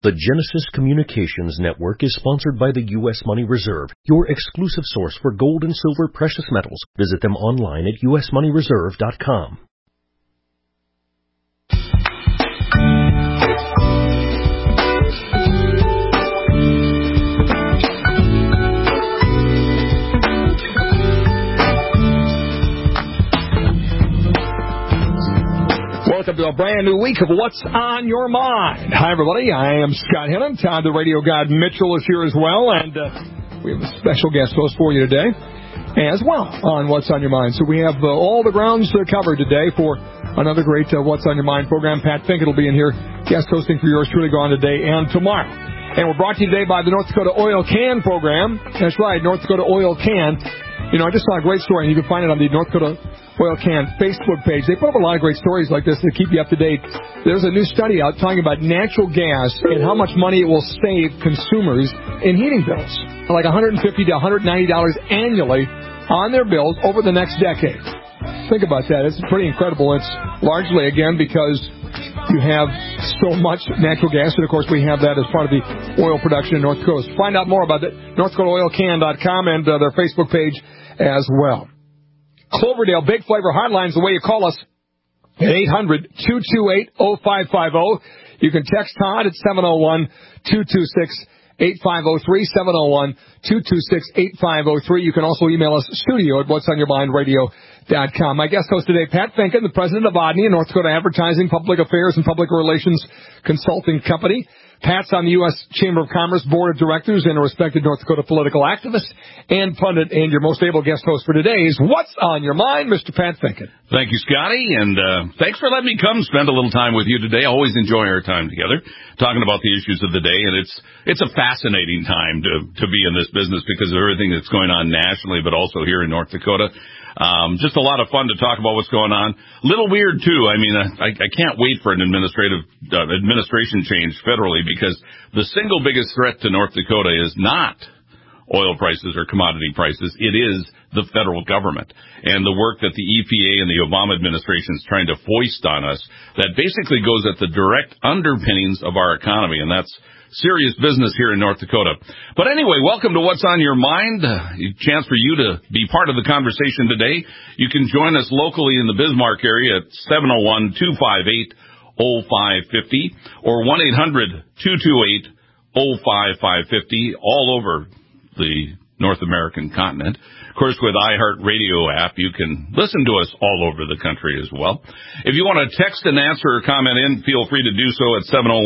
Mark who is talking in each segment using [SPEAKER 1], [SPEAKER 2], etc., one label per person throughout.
[SPEAKER 1] The Genesis Communications Network is sponsored by the U.S. Money Reserve, your exclusive source for gold and silver precious metals. Visit them online at usmoneyreserve.com.
[SPEAKER 2] Welcome to a brand new week of What's on Your Mind. Hi, everybody. I am Scott Hennon. Todd, the radio god Mitchell, is here as well. And we have a special guest host for you today as well on What's on Your Mind. So we have all the grounds covered today for another great What's on Your Mind program. Pat Finkett will be in here guest hosting for yours truly gone today and tomorrow. And we're brought to you today by the North Dakota Oil Can program. That's right, North Dakota Oil Can. You know, I just saw a great story, and you can find it on the North Dakota Oil Can Facebook page. They put up a lot of great stories like this to keep you up to date. There's a new study out talking about natural gas and how much money it will save consumers in heating bills, like $150 to $190 annually on their bills over the next decade. Think about that. It's pretty incredible. It's largely, again, because you have so much natural gas, and, of course, we have that as part of the oil production in North Dakota. So find out more about it, NorthDakotaOilCan.com and their Facebook page as well. Cloverdale Big Flavor Hotline is the way you call us at 800-228-0550. You can text Todd at 701-226-8503, 701-226-8503. You can also email us studio at whatsonyourmindradio.com. My guest host today, Pat Finkett, the president of ODNI, a North Dakota Advertising, Public Affairs, and Public Relations Consulting Company. Pat's on the U.S. Chamber of Commerce Board of Directors and a respected North Dakota political activist and pundit. And your most able guest host for today is What's on Your Mind, Mr. Pat Finkett.
[SPEAKER 3] Thank you, Scotty, and thanks for letting me come spend a little time with you today. Always enjoy our time together, talking about the issues of the day, and it's a fascinating time to be in this business because of everything that's going on nationally, but also here in North Dakota. Just a lot of fun to talk about what's going on. Little weird, too. I mean, I can't wait for an administration change federally because the single biggest threat to North Dakota is not oil prices or commodity prices. It is the federal government and the work that the EPA and the Obama administration is trying to foist on us that basically goes at the direct underpinnings of our economy, and that's serious business here in North Dakota. But anyway, welcome to What's on Your Mind. A chance for you to be part of the conversation today. You can join us locally in the Bismarck area at 701-258-0550 or 1-800-228-05550 all over the North American continent. Of course, with iHeartRadio app, you can listen to us all over the country as well. If you want to text an answer or comment in, feel free to do so at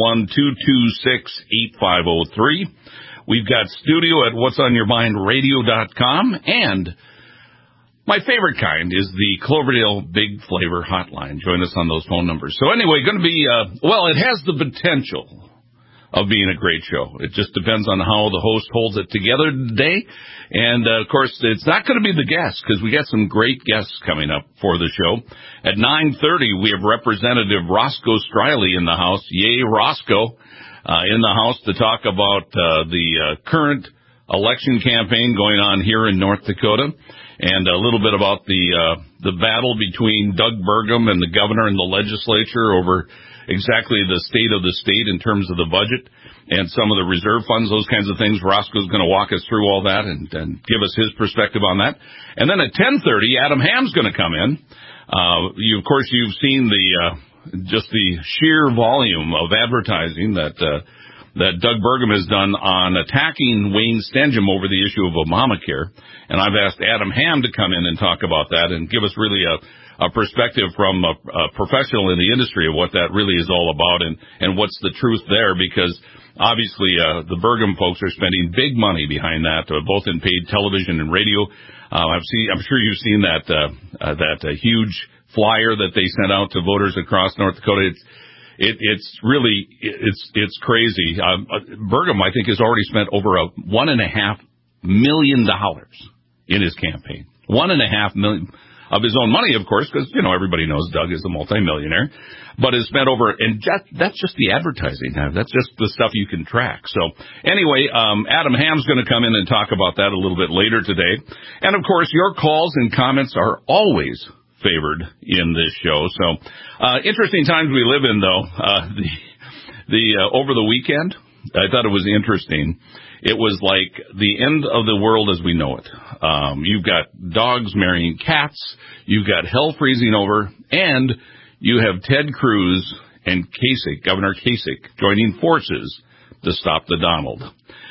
[SPEAKER 3] 701-226-8503. We've got studio at whatsonyourmindradio.com, and my favorite kind is the Cloverdale Big Flavor Hotline. Join us on those phone numbers. So anyway, going to be, it has the potential of being a great show. It just depends on how the host holds it together today. And, of course, it's not going to be the guests because we got some great guests coming up for the show. At 9:30, we have Representative Roscoe Striley in the House. Yay, Roscoe, in the House to talk about the current election campaign going on here in North Dakota and a little bit about the battle between Doug Burgum and the governor and the legislature over exactly the state of the state in terms of the budget and some of the reserve funds, those kinds of things. Roscoe's going to walk us through all that and give us his perspective on that. And then at 10:30, Adam Ham's going to come in. Of course, you've seen just the sheer volume of advertising that Doug Burgum has done on attacking Wayne Stengham over the issue of Obamacare. And I've asked Adam Ham to come in and talk about that and give us really a perspective from a professional in the industry of what that really is all about and what's the truth there, because obviously the Burgum folks are spending big money behind that, both in paid television and radio. I'm sure you've seen that huge flyer that they sent out to voters across North Dakota. It's really crazy. Burgum, I think, has already spent over $1.5 million in his campaign. $1.5 million. Of his own money, of course, because, everybody knows Doug is a multimillionaire, but has spent that's just the advertising. That's just the stuff you can track. So anyway, Adam Ham's going to come in and talk about that a little bit later today. And of course, your calls and comments are always favored in this show. So, interesting times we live in, though. Over the weekend, I thought it was interesting. It was like the end of the world as we know it. You've got dogs marrying cats, you've got hell freezing over, and you have Ted Cruz and Kasich, Governor Kasich, joining forces to stop the Donald.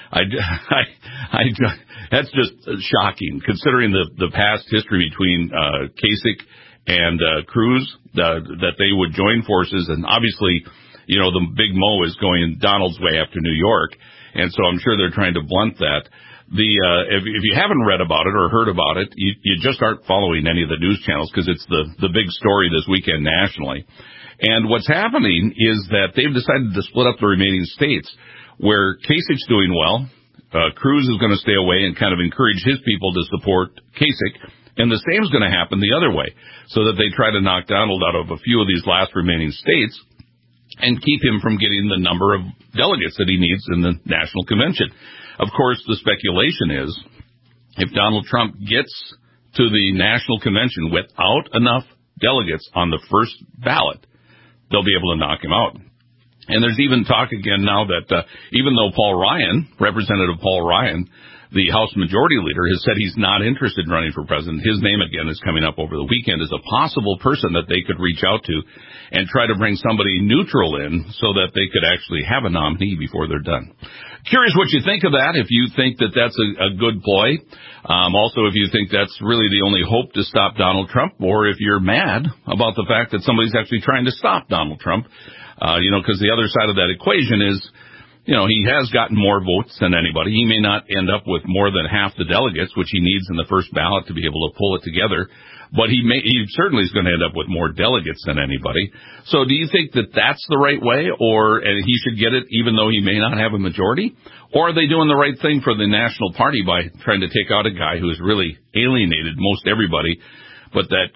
[SPEAKER 3] That's just shocking, considering the past history between Kasich and Cruz, that they would join forces. And obviously, the big Mo is going Donald's way after New York, and so I'm sure they're trying to blunt that. If you haven't read about it or heard about it, you just aren't following any of the news channels, because it's the big story this weekend nationally. And what's happening is that they've decided to split up the remaining states, where Kasich's doing well. Cruz is going to stay away and kind of encourage his people to support Kasich. And the same is going to happen the other way, so that they try to knock Donald out of a few of these last remaining states and keep him from getting the number of delegates that he needs in the national convention. Of course, the speculation is, if Donald Trump gets to the national convention without enough delegates on the first ballot, they'll be able to knock him out. And there's even talk again now that even though Representative Paul Ryan, the House Majority Leader, has said he's not interested in running for president, his name again is coming up over the weekend as a possible person that they could reach out to and try to bring somebody neutral in so that they could actually have a nominee before they're done. Curious what you think of that, if you think that that's a good ploy. Also, if you think that's really the only hope to stop Donald Trump, or if you're mad about the fact that somebody's actually trying to stop Donald Trump. Because the other side of that equation is, he has gotten more votes than anybody. He may not end up with more than half the delegates, which he needs in the first ballot to be able to pull it together. But he certainly is going to end up with more delegates than anybody. So do you think that that's the right way, and he should get it even though he may not have a majority? Or are they doing the right thing for the national party by trying to take out a guy who has really alienated most everybody, but that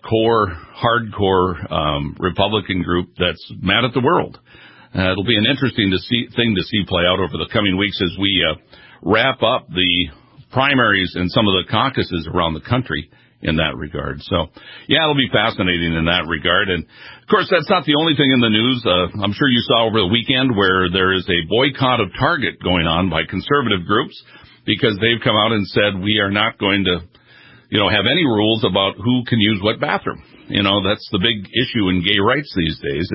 [SPEAKER 3] hardcore Republican group that's mad at the world? It'll be an interesting thing to see play out over the coming weeks as we wrap up the primaries and some of the caucuses around the country in that regard. So, yeah, it'll be fascinating in that regard. And, of course, that's not the only thing in the news. I'm sure you saw over the weekend where there is a boycott of Target going on by conservative groups, because they've come out and said we are not going to have any rules about who can use what bathroom. That's the big issue in gay rights these days.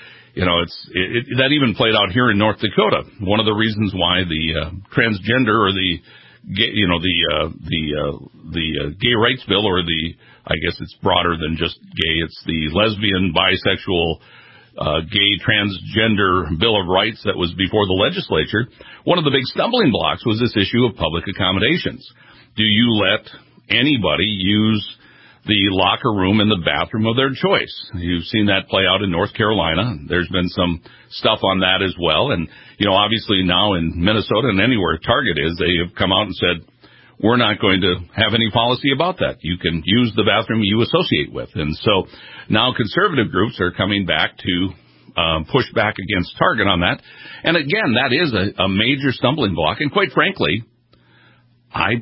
[SPEAKER 3] That even played out here in North Dakota. One of the reasons why the transgender or the gay rights bill, or I guess it's broader than just gay, it's the lesbian, bisexual, gay, transgender Bill of Rights that was before the legislature. One of the big stumbling blocks was this issue of public accommodations. Do you let anybody use the locker room and the bathroom of their choice? You've seen that play out in North Carolina. There's been some stuff on that as well. And, obviously now in Minnesota and anywhere Target is, they have come out and said, we're not going to have any policy about that. You can use the bathroom you associate with. And so now conservative groups are coming back to push back against Target on that. And again, that is a major stumbling block. And quite frankly, I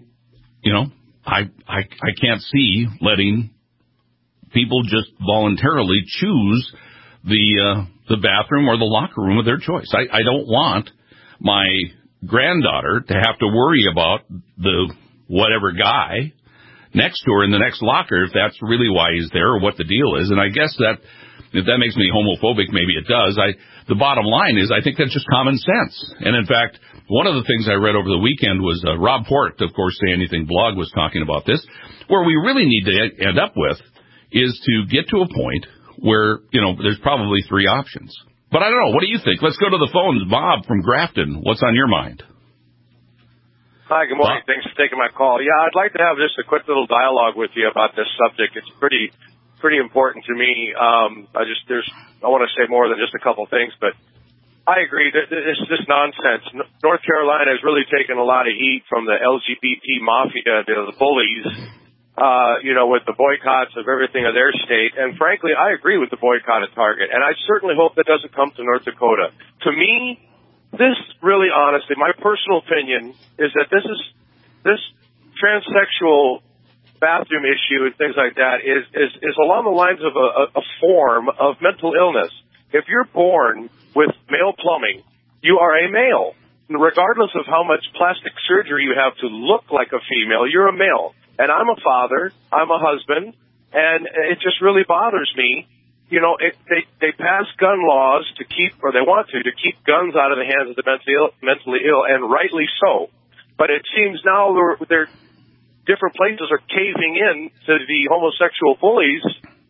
[SPEAKER 3] can't see letting people just voluntarily choose the bathroom or the locker room of their choice. I don't want my granddaughter to have to worry about the whatever guy next to her in the next locker, if that's really why he's there or what the deal is. And I guess that if that makes me homophobic, maybe it does. The bottom line is I think that's just common sense. And in fact, one of the things I read over the weekend was Rob Port, of course, Say Anything blog was talking about this, where we really need to end up with is to get to a point where, there's probably three options. But I don't know. What do you think? Let's go to the phones. Bob from Grafton, what's on your mind?
[SPEAKER 4] Hi, good morning. Thanks for taking my call. Yeah, I'd like to have just a quick little dialogue with you about this subject. It's pretty important to me. I want to say more than just a couple things, but I agree that it's just nonsense. North Carolina has really taken a lot of heat from the LGBT mafia, the bullies, with the boycotts of everything of their state. And frankly, I agree with the boycott of Target. And I certainly hope that doesn't come to North Dakota. To me, this really, honestly, my personal opinion is that this transsexual bathroom issue and things like that is along the lines of a form of mental illness. If you're born with male plumbing, you are a male. regardless of how much plastic surgery you have to look like a female, you're a male. And I'm a father, I'm a husband, and it just really bothers me. You know, they pass gun laws to keep, or they want to keep guns out of the hands of the mentally ill, and rightly so. But it seems now they're different places are caving in to the homosexual bullies,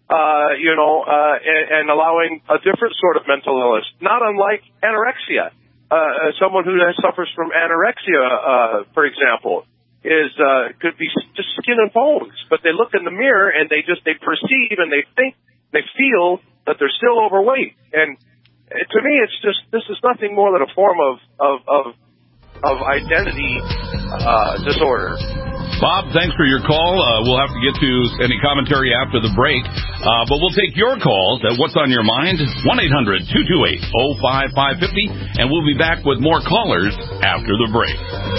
[SPEAKER 4] and allowing a different sort of mental illness, not unlike anorexia. Someone who suffers from anorexia, for example, could be just skin and bones, but they look in the mirror and they perceive and they think, they feel that they're still overweight. And to me, this is nothing more than a form of identity disorder.
[SPEAKER 3] Bob, thanks for your call. We'll have to get to any commentary after the break, but we'll take your calls at What's on Your Mind, 1-800-228-0550, and we'll be back with more callers after the break.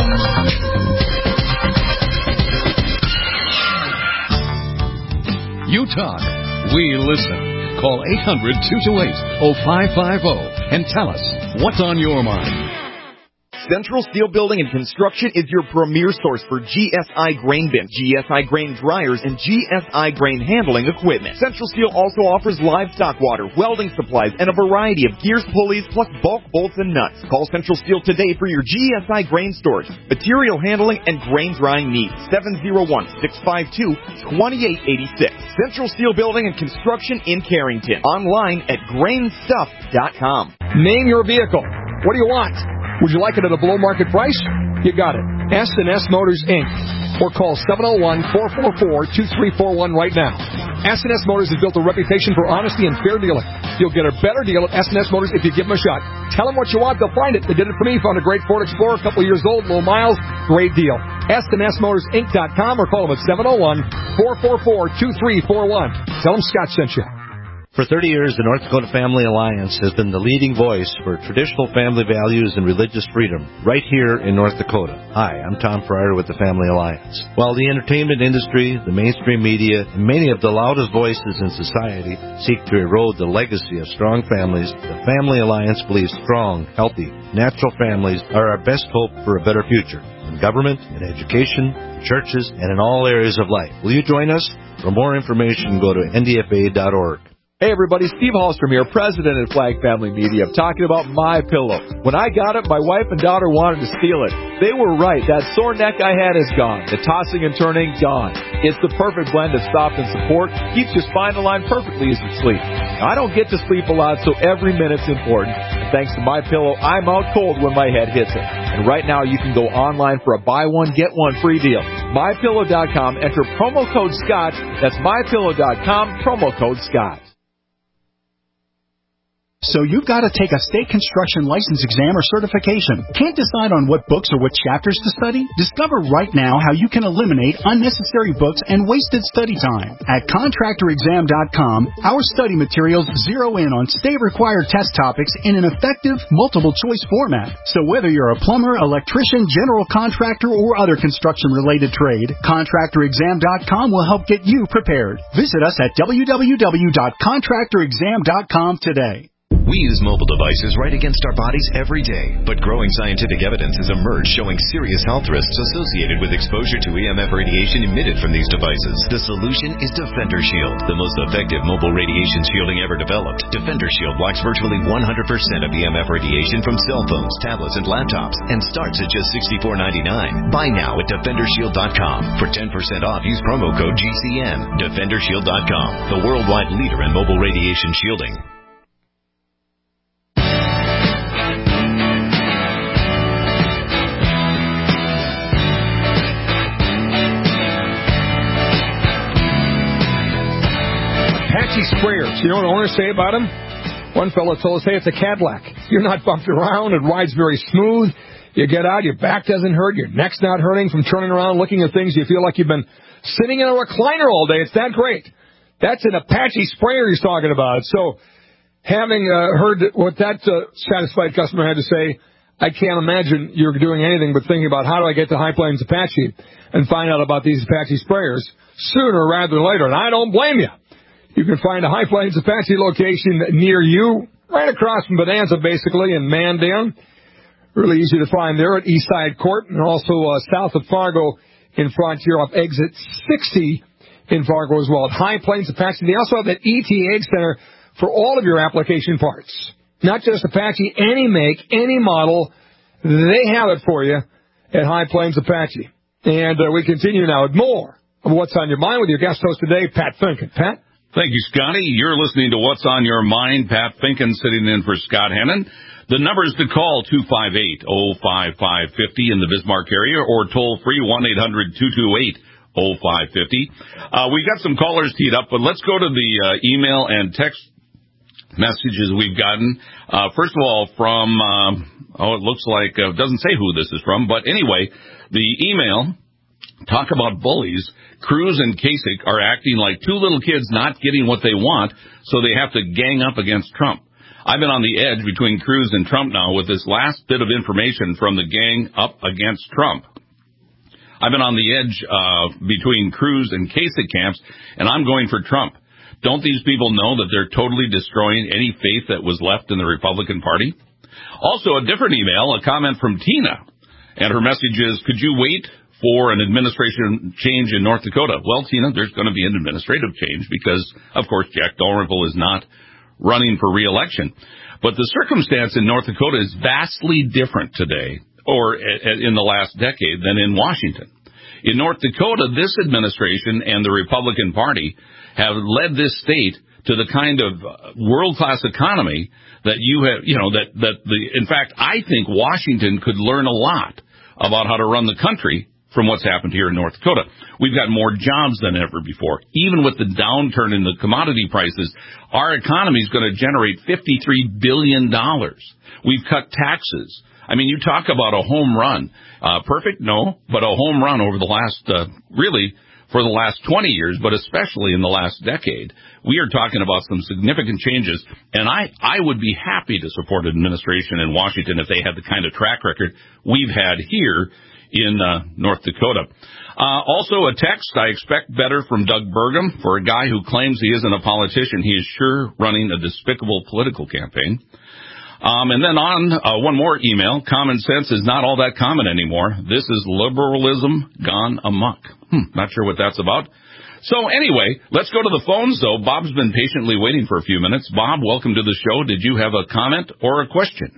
[SPEAKER 5] You talk, we listen. Call 800-228-0550 and tell us what's on your mind.
[SPEAKER 6] Central Steel Building and Construction is your premier source for GSI grain bins, GSI grain dryers, and GSI grain handling equipment. Central Steel also offers livestock water, welding supplies, and a variety of gears, pulleys, plus bulk bolts and nuts. Call Central Steel today for your GSI grain storage, material handling, and grain drying needs. 701-652-2886. Central Steel Building and Construction in Carrington. Online at grainstuff.com.
[SPEAKER 2] Name your vehicle. What do you want? Would you like it at a below-market price? You got it. S&S Motors, Inc. Or call 701-444-2341 right now. S&S Motors has built a reputation for honesty and fair dealing. You'll get a better deal at S&S Motors if you give them a shot. Tell them what you want, they'll find it. They did it for me. Found a great Ford Explorer, a couple years old, low miles. Great deal. SNSMotorsInc.com or call them at 701-444-2341. Tell them Scott sent you.
[SPEAKER 7] For 30 years, the North Dakota Family Alliance has been the leading voice for traditional family values and religious freedom right here in North Dakota. Hi, I'm Tom Fryer with the Family Alliance. While the entertainment industry, the mainstream media, and many of the loudest voices in society seek to erode the legacy of strong families, the Family Alliance believes strong, healthy, natural families are our best hope for a better future in government, in education, in churches, and in all areas of life. Will you join us? For more information, go to ndfa.org.
[SPEAKER 8] Hey everybody, Steve Hallstrom here, president at Flag Family Media. I'm talking about MyPillow. When I got it, my wife and daughter wanted to steal it. They were right. That sore neck I had is gone. The tossing and turning, gone. It's the perfect blend of soft and support. Keeps your spine aligned perfectly as you sleep. Now, I don't get to sleep a lot, so every minute's important. And thanks to MyPillow, I'm out cold when my head hits it. And right now, you can go online for a buy one, get one free deal. MyPillow.com, enter promo code Scott. That's MyPillow.com, promo code Scott.
[SPEAKER 9] So you've got to take a state construction license exam or certification. Can't decide on what books or what chapters to study? Discover right now how you can eliminate unnecessary books and wasted study time. At ContractorExam.com, our study materials zero in on state-required test topics in an effective, multiple-choice format. So whether you're a plumber, electrician, general contractor, or other construction-related trade, ContractorExam.com will help get you prepared. Visit us at www.ContractorExam.com today.
[SPEAKER 10] We use mobile devices right against our bodies every day, but growing scientific evidence has emerged showing serious health risks associated with exposure to EMF radiation emitted from these devices. The solution is Defender Shield, the most effective mobile radiation shielding ever developed. Defender Shield blocks virtually 100% of EMF radiation from cell phones, tablets, and laptops, and starts at just $64.99. Buy now at DefenderShield.com. For 10% off, use promo code GCN. DefenderShield.com, the worldwide leader in mobile radiation shielding.
[SPEAKER 2] Apache sprayers. You know what owners say about them? One fellow told us, hey, it's a Cadillac. You're not bumped around. It rides very smooth. You get out, your back doesn't hurt, your neck's not hurting from turning around, looking at things. You feel like you've been sitting in a recliner all day. It's that great. That's an Apache sprayer he's talking about. So having heard what that satisfied customer had to say, I can't imagine you're doing anything but thinking about how do I get to High Plains Apache and find out about these Apache sprayers sooner rather than later. And I don't blame you. You can find a High Plains Apache location near you, right across from Bonanza, basically, in Mandan. Really easy to find there at Eastside Court, and also south of Fargo in Frontier off exit 60 in Fargo as well. At High Plains Apache, they also have that ET Egg Center for all of your application parts. Not just Apache, any make, any model, they have it for you at High Plains Apache. And we continue now with more of What's on Your Mind with your guest host today, Pat Finken. Pat?
[SPEAKER 3] Thank you, Scotty. You're listening to What's on Your Mind. Pat Finken sitting in for Scott Hennon. The numbers to call, 258-05550 in the Bismarck area, or toll-free, 1-800-228-0550. We got some callers teed up, but let's go to the email and text messages we've gotten. First of all, from, it looks like, it doesn't say who this is from, but anyway, the email, talk about bullies. Cruz and Kasich are acting like two little kids not getting what they want, so they have to gang up against Trump. I've been on the edge between Cruz and Trump now with this last bit of information from the gang up against Trump. I've been on the edge between Cruz and Kasich camps, and I'm going for Trump. Don't these people know that they're totally destroying any faith that was left in the Republican Party? Also, a different email, a comment from Tina, and her message is, could you wait for an administration change in North Dakota? Well, Tina, there's going to be an administrative change because, of course, Jack Dalrymple is not running for re-election. But the circumstance in North Dakota is vastly different today, or in the last decade, than in Washington. In North Dakota, this administration and the Republican Party have led this state to the kind of world-class economy that you have, in fact, I think Washington could learn a lot about how to run the country from what's happened here in North Dakota. We've got more jobs than ever before. Even with the downturn in the commodity prices, our economy is going to generate $53 billion. We've cut taxes. I mean, you talk about a home run. Perfect? No, but a home run over the last, really, for the last 20 years, but especially in the last decade. We are talking about some significant changes, and I would be happy to support an administration in Washington if they had the kind of track record we've had here in North Dakota. Also a text, I expect better from Doug Burgum. For a guy who claims he isn't a politician, he is sure running a despicable political campaign. And then one more email, common sense is not all that common anymore. This is liberalism gone amok. Not sure what that's about. So anyway, let's go to the phones, though. Bob's been patiently waiting for a few minutes. Bob, welcome to the show. Did you have a comment or a question?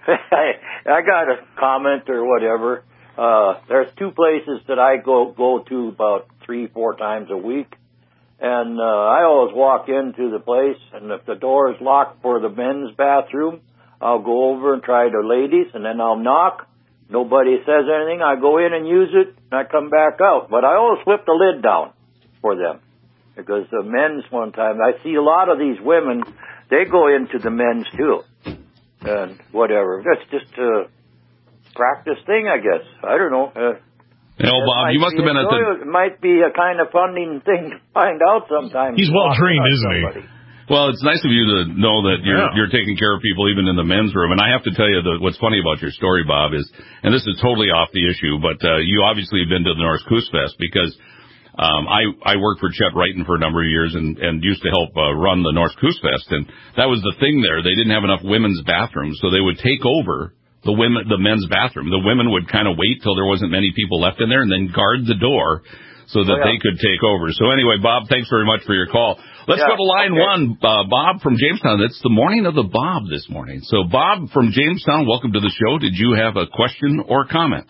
[SPEAKER 11] I got a comment or whatever. There's two places that I go to about 3-4 times a week, and I always walk into the place, and if the door is locked for the men's bathroom, I'll go over and try the ladies, and then I'll knock. Nobody says anything. I go in and use it, and I come back out. But I always flip the lid down for them, because the men's one time, I see a lot of these women, they go into the men's too, and whatever. That's just practice thing, I guess. I don't know.
[SPEAKER 3] Bob, you must have been at the...
[SPEAKER 11] It might be a kind of funding thing to find out sometimes.
[SPEAKER 12] He's well-trained, isn't he?
[SPEAKER 3] Well, it's nice of you to know that you're taking care of people even in the men's room. And I have to tell you that what's funny about your story, Bob, is, and this is totally off the issue, but you obviously have been to the North Coos Fest because I worked for Chet Wrighton for a number of years and used to help run the North Coos Fest. And that was the thing there. They didn't have enough women's bathrooms, so they would take over the men's bathroom. The women would kind of wait till there wasn't many people left in there and then guard the door so that they could take over. So anyway, Bob, thanks very much for your call. Let's go to line one. Bob from Jamestown. It's the morning of the Bob this morning. So Bob from Jamestown, welcome to the show. Did you have a question or comment?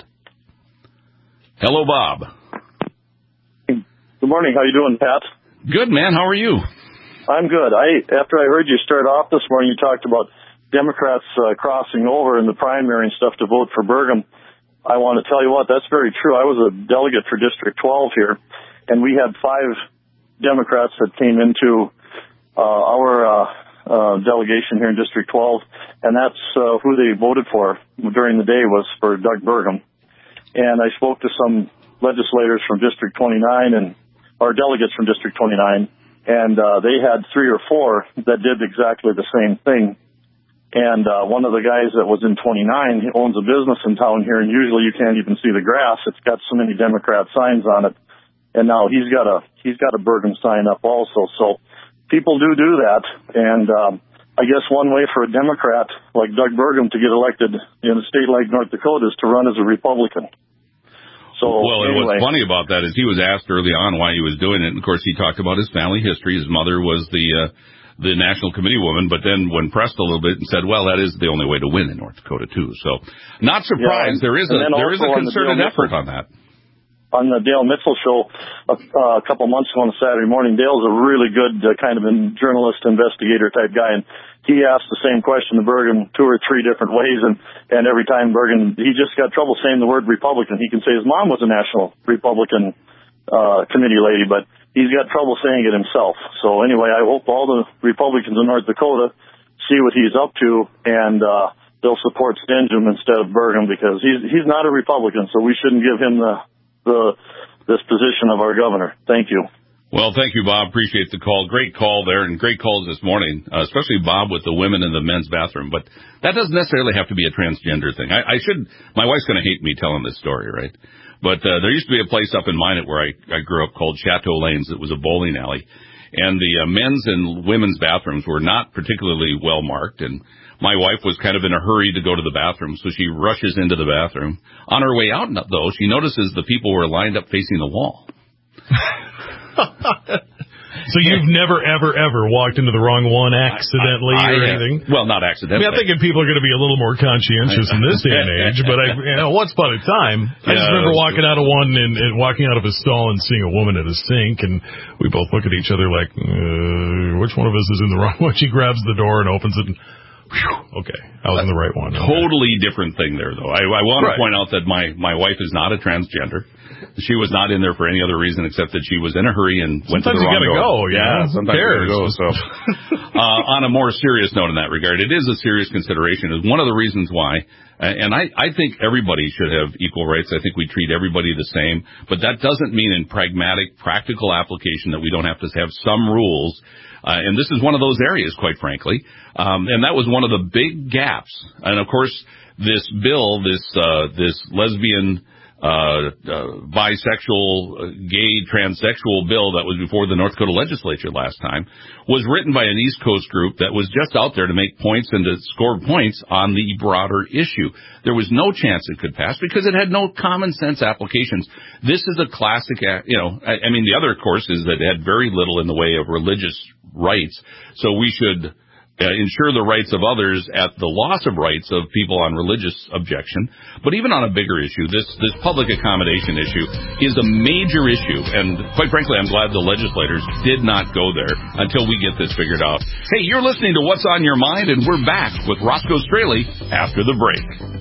[SPEAKER 3] Hello, Bob.
[SPEAKER 13] Good morning. How you doing, Pat?
[SPEAKER 3] Good, man. How are you?
[SPEAKER 13] I'm good. After I heard you start off this morning, you talked about Democrats crossing over in the primary and stuff to vote for Burgum. I want to tell you what, that's very true. I was a delegate for District 12 here, and we had 5 Democrats that came into our delegation here in District 12, and that's who they voted for during the day was for Doug Burgum. And I spoke to some legislators from District 29 or delegates from District 29, and they had 3 or 4 that did exactly the same thing. And one of the guys that was in 29, he owns a business in town here, and usually you can't even see the grass. It's got so many Democrat signs on it. And now he's got a Burgum sign up also. So people do that. And I guess one way for a Democrat like Doug Burgum to get elected in a state like North Dakota is to run as a Republican. So,
[SPEAKER 3] well, and what's funny about that is he was asked early on why he was doing it. And of course, he talked about his family history. His mother was the National Committee woman, but then when pressed a little bit and said, well, that is the only way to win in North Dakota, too. So, not surprised. There is a concerted effort on that.
[SPEAKER 13] On the Dale Mitchell show a couple months ago on a Saturday morning, Dale's a really good kind of a journalist, investigator type guy, and he asked the same question to Burgum 2 or 3 different ways, and every time Burgum, he just got trouble saying the word Republican. He can say his mom was a national Republican committee lady, but he's got trouble saying it himself. So anyway, I hope all the Republicans in North Dakota see what he's up to, and they'll support Stingham instead of Burgum, because he's not a Republican, so we shouldn't give him this position of our governor. Thank you.
[SPEAKER 3] Well, thank you, Bob. Appreciate the call. Great call there, and great calls this morning, especially Bob with the women in the men's bathroom. But that doesn't necessarily have to be a transgender thing. My wife's going to hate me telling this story, right? But there used to be a place up in Minot where I grew up called Chateau Lanes. It was a bowling alley, and the men's and women's bathrooms were not particularly well marked, and my wife was kind of in a hurry to go to the bathroom, so she rushes into the bathroom. On her way out, though, she notices the people were lined up facing the wall.
[SPEAKER 12] So you've never, ever walked into the wrong one accidentally or anything?
[SPEAKER 3] Well, not accidentally.
[SPEAKER 12] I mean, I'm thinking people are going to be a little more conscientious in this day and age, but once upon a time, I just remember walking out of one and walking out of a stall and seeing a woman at a sink, and we both look at each other like, which one of us is in the wrong one? She grabs the door and opens it and... Whew, okay, I was in the right one.
[SPEAKER 3] Totally different thing there, though. I want to point out that my wife is not a transgender. She was not in there for any other reason except that she was in a hurry and went to the wrong door.
[SPEAKER 12] Sometimes you gotta go, yeah.
[SPEAKER 3] Sometimes you gotta go. So, on a more serious note in that regard, it is a serious consideration. It's one of the reasons why, and I think everybody should have equal rights. I think we treat everybody the same, but that doesn't mean in pragmatic, practical application that we don't have to have some rules. And this is one of those areas, quite frankly. And that was one of the big gaps. And of course, this bill, this lesbian, bisexual, gay, transsexual bill that was before the North Dakota legislature last time was written by an East Coast group that was just out there to make points and to score points on the broader issue. There was no chance it could pass because it had no common sense applications. This is a classic, I mean, the other, of course, is that it had very little in the way of religious rights. So we should ensure the rights of others at the loss of rights of people on religious objection. But even on a bigger issue, this public accommodation issue is a major issue. And quite frankly, I'm glad the legislators did not go there until we get this figured out. Hey, you're listening to What's on Your Mind, and we're back with Roscoe Straley after the break.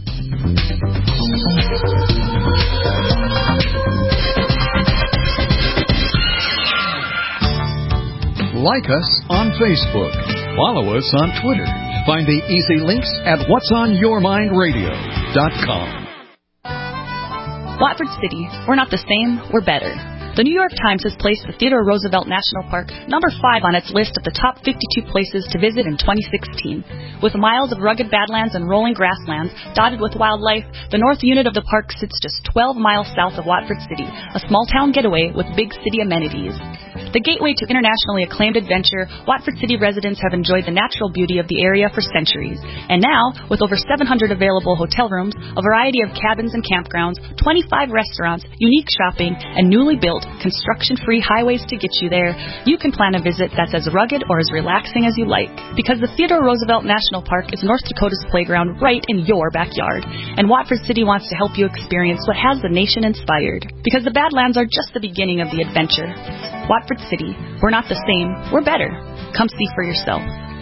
[SPEAKER 5] Like us on Facebook. Follow us on Twitter. Find the easy links at whatsonyourmindradio.com.
[SPEAKER 14] Watford City, we're not the same, we're better. The New York Times has placed the Theodore Roosevelt National Park number 5 on its list of the top 52 places to visit in 2016. With miles of rugged badlands and rolling grasslands dotted with wildlife, the north unit of the park sits just 12 miles south of Watford City, a small-town getaway with big city amenities. The gateway to internationally acclaimed adventure, Watford City residents have enjoyed the natural beauty of the area for centuries. And now, with over 700 available hotel rooms, a variety of cabins and campgrounds, 25 restaurants, unique shopping, and newly built, construction-free highways to get you there, you can plan a visit that's as rugged or as relaxing as you like. Because the Theodore Roosevelt National Park is North Dakota's playground right in your backyard. And Watford City wants to help you experience what has the nation inspired. Because the Badlands are just the beginning of the adventure. Watford City, we're not the same, we're better. Come see for yourself.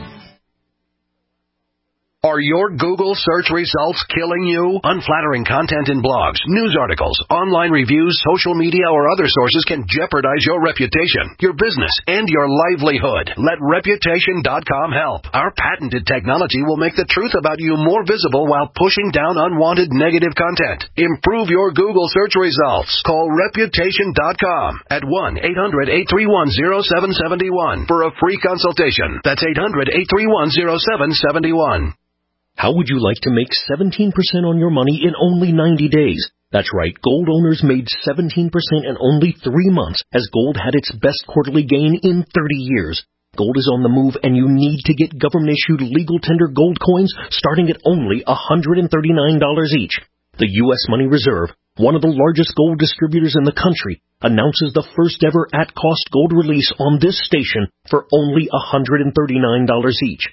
[SPEAKER 15] Are your Google search results killing you? Unflattering content in blogs, news articles, online reviews, social media, or other sources can jeopardize your reputation, your business, and your livelihood. Let Reputation.com help. Our patented technology will make the truth about you more visible while pushing down unwanted negative content. Improve your Google search results. Call Reputation.com at 1-800-831-0771 for a free consultation. That's 800-831-0771.
[SPEAKER 1] How would you like to make 17% on your money in only 90 days? That's right, gold owners made 17% in only 3 months as gold had its best quarterly gain in 30 years. Gold is on the move, and you need to get government-issued legal tender gold coins starting at only $139 each. The U.S. Money Reserve, one of the largest gold distributors in the country, announces the first-ever at-cost gold release on this station for only $139 each.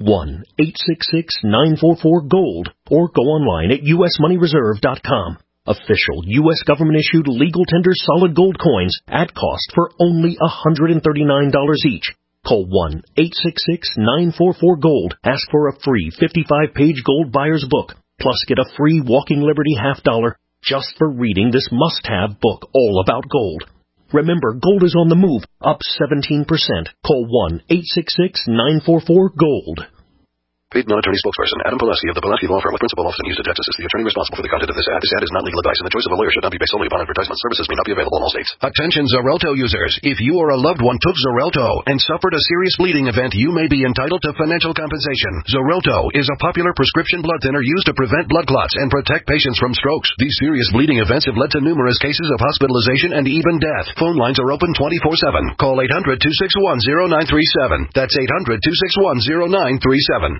[SPEAKER 1] 1-866-944-GOLD or go online at usmoneyreserve.com. Official U.S. government-issued legal tender solid gold coins at cost for only $139 each. Call 1-866-944-GOLD. Ask for a free 55-page gold buyer's book. Plus get a free Walking Liberty $50 just for reading this must-have book all about gold. Remember, gold is on the move, up 17%. Call 1-866-944-GOLD.
[SPEAKER 15] Paid non-attorney spokesperson Adam Pulaski of the Pulaski Law Firm with principal office in Houston, Texas is the attorney responsible for the content of this ad. This ad is not legal advice, and the choice of a lawyer should not be based solely upon advertisement. Services may not be available in all states. Attention Xarelto users. If you or a loved one took Xarelto and suffered a serious bleeding event, you may be entitled to financial compensation. Xarelto is a popular prescription blood thinner used to prevent blood clots and protect patients from strokes. These serious bleeding events have led to numerous cases of hospitalization and even death. Phone lines are open 24/7. Call 800-261-0937. That's 800-261-0937.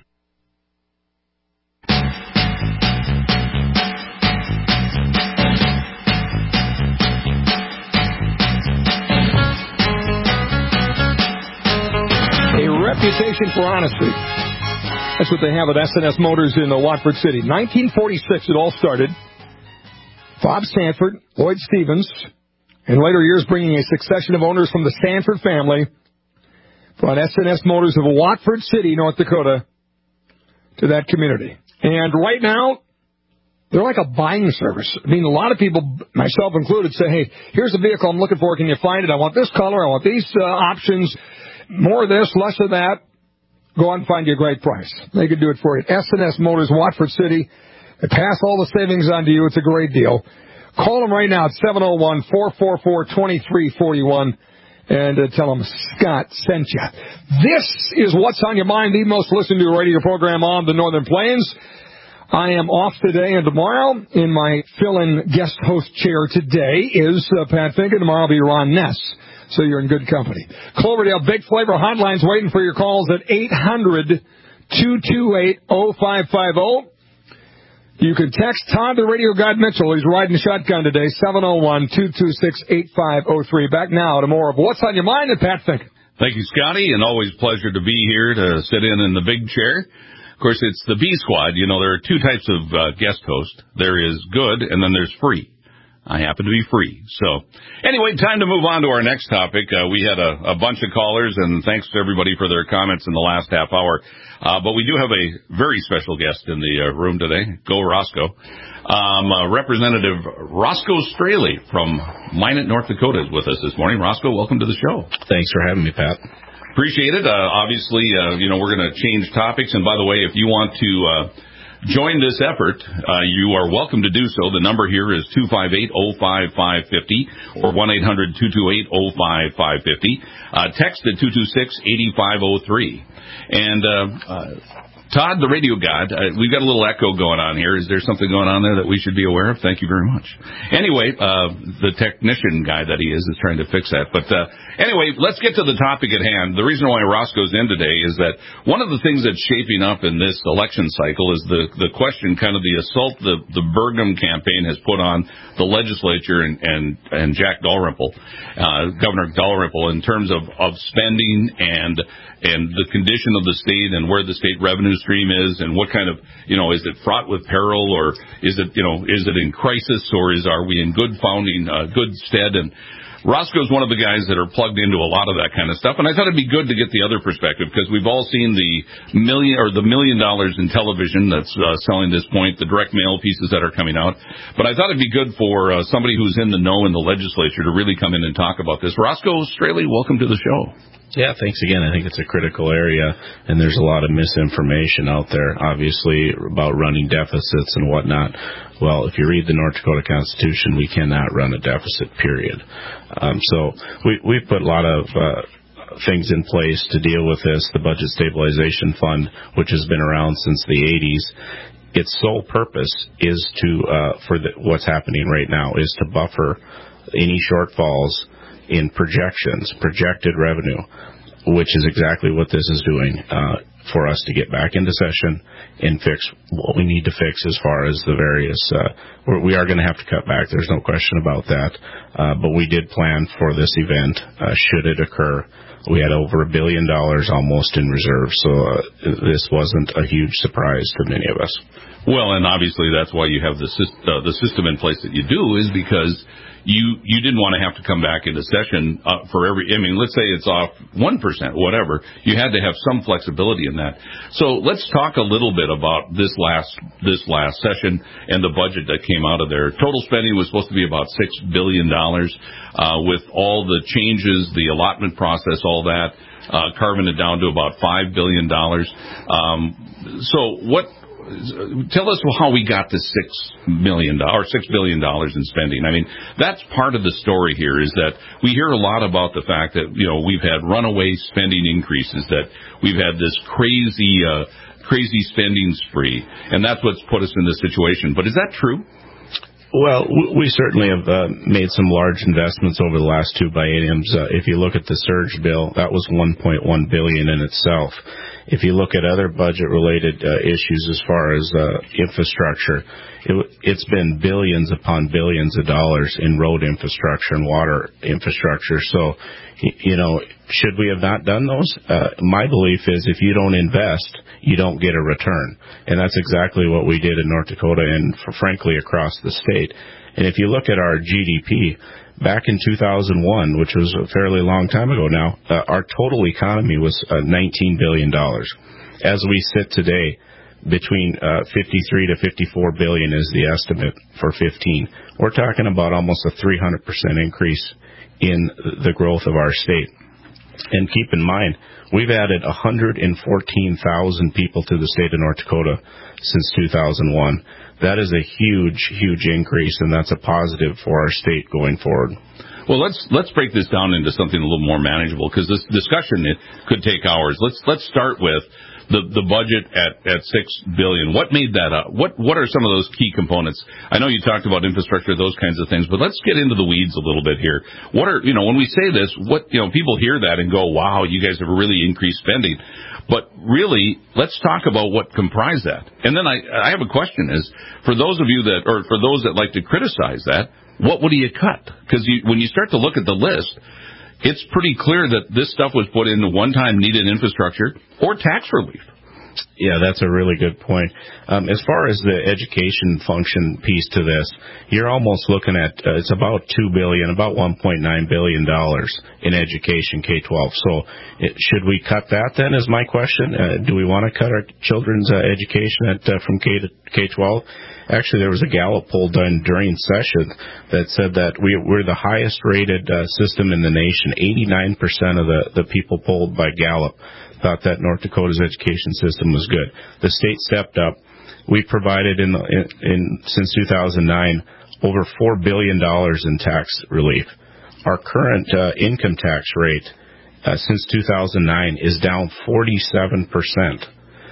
[SPEAKER 2] Reputation for honesty. That's what they have at S&S Motors in Watford City. 1946 it all started. Bob Sanford, Lloyd Stevens, in later years bringing a succession of owners from the Sanford family brought S&S Motors of Watford City, North Dakota, to that community. And right now, they're like a buying service. I mean, a lot of people, myself included, say, hey, here's a vehicle I'm looking for. Can you find it? I want this color. I want these options. More of this, less of that. Go out and find you a great price. They can do it for you. S&S Motors, Watford City. They pass all the savings on to you. It's a great deal. Call them right now at 701-444-2341 and tell them Scott sent you. This is What's on Your Mind, the most listened to radio program on the Northern Plains. I am off today and tomorrow. In my fill-in guest host chair today is Pat Finken. Tomorrow will be Ron Ness. So you're in good company. Cloverdale Big Flavor Hotline's waiting for your calls at 800-228-0550. You can text Todd the Radio God Mitchell. He's riding shotgun today, 701-226-8503. Back now to more of What's on Your Mind and Pat Finken.
[SPEAKER 3] Thank you, Scotty, and always a pleasure to be here to sit in the big chair. Of course, it's the B Squad. You know, there are two types of guest host. There is good, and then there's free. I happen to be free. So, anyway, time to move on to our next topic. We had a bunch of callers, and thanks to everybody for their comments in the last half hour. But we do have a very special guest in the room today. Go Roscoe. Representative Roscoe Straley from Minot, North Dakota is with us this morning. Roscoe, welcome to the show.
[SPEAKER 16] Thanks for having me, Pat.
[SPEAKER 3] Appreciate it. Obviously, we're going to change topics. And by the way, if you want to join this effort, you are welcome to do so. The number here is 258-05550 or 1-800-228-05550. Text at 226-8503. And Todd, the Radio God, we've got a little echo going on here. Is there something going on there that we should be aware of? Thank you very much. Anyway, the technician guy that he is trying to fix that. But anyway, let's get to the topic at hand. The reason why Roscoe's in today is that one of the things that's shaping up in this election cycle is the question, kind of the assault the Burgum campaign has put on the legislature and Jack Dalrymple, Governor Dalrymple, in terms of spending and the condition of the state and where the state revenue stream is and what kind of, is it fraught with peril or is it in crisis or are we in good stead? And Roscoe's one of the guys that are plugged into a lot of that kind of stuff, and I thought it'd be good to get the other perspective because we've all seen the $1 million in television that's selling this point, the direct mail pieces that are coming out. But I thought it'd be good for somebody who's in the know in the legislature to really come in and talk about this. Roscoe Straley, welcome to the show.
[SPEAKER 16] Yeah, thanks again. I think it's a critical area, and there's a lot of misinformation out there, obviously, about running deficits and whatnot. Well, if you read the North Dakota Constitution, we cannot run a deficit, period. So we've put a lot of things in place to deal with this. The Budget Stabilization Fund, which has been around since the 80s, its sole purpose is what's happening right now, is to buffer any shortfalls in projected revenue. which is exactly what this is doing, for us to get back into session and fix what we need to fix as far as the various, we are going to have to cut back. There's no question about that. But we did plan for this event, should it occur. We had over $1 billion almost in reserve, so this wasn't a huge surprise to many of us.
[SPEAKER 3] Well, and obviously that's why you have the system in place that you do, is because you didn't want to have to come back into session for every. I mean, let's say it's off 1%, whatever. You had to have some flexibility in that. So let's talk a little bit about this last session and the budget that came out of there. Total spending was supposed to be about $6 billion, with all the changes, the allotment process, all that, carving it down to about $5 billion. So what? Tell us how we got to $6 billion in spending. I mean, that's part of the story here, is that we hear a lot about the fact that, we've had runaway spending increases, that we've had this crazy spending spree, and that's what's put us in this situation. But is that true?
[SPEAKER 16] Well, we certainly have made some large investments over the last two bienniums. If you look at the surge bill, that was $1.1 billion in itself. If you look at other budget-related issues as far as infrastructure, it's been billions upon billions of dollars in road infrastructure and water infrastructure. So, should we have not done those? My belief is if you don't invest, you don't get a return. And that's exactly what we did in North Dakota and, frankly, across the state. And if you look at our GDP, back in 2001, which was a fairly long time ago now, our total economy was $19 billion. As we sit today, between 53 to 54 billion is the estimate for 15. We're talking about almost a 300% increase in the growth of our state. And keep in mind, we've added 114,000 people to the state of North Dakota since 2001. That is a huge, huge increase, and that's a positive for our state going forward.
[SPEAKER 3] Well, let's break this down into something a little more manageable, because this discussion could take hours. Let's start with the budget at $6 billion. What made that up? What are some of those key components? I know you talked about infrastructure, those kinds of things, but let's get into the weeds a little bit here. What are, when we say this, people hear that and go, wow, you guys have really increased spending. But really, let's talk about what comprised that. And then I have a question, is for those of you for those that like to criticize that, what would you cut? Because when you start to look at the list, it's pretty clear that this stuff was put into one-time needed infrastructure or tax relief.
[SPEAKER 16] Yeah, that's a really good point. As far as the education function piece to this, you're almost looking at, it's about $2 billion, about $1.9 billion in education, K-12. So should we cut that then, is my question? Do we want to cut our children's education from K to K-12? Actually, there was a Gallup poll done during session that said that we're the highest rated system in the nation. 89% of the people polled by Gallup thought that North Dakota's education system was good. The state stepped up. We provided since 2009 over $4 billion in tax relief. Our current income tax rate since 2009 is down 47%.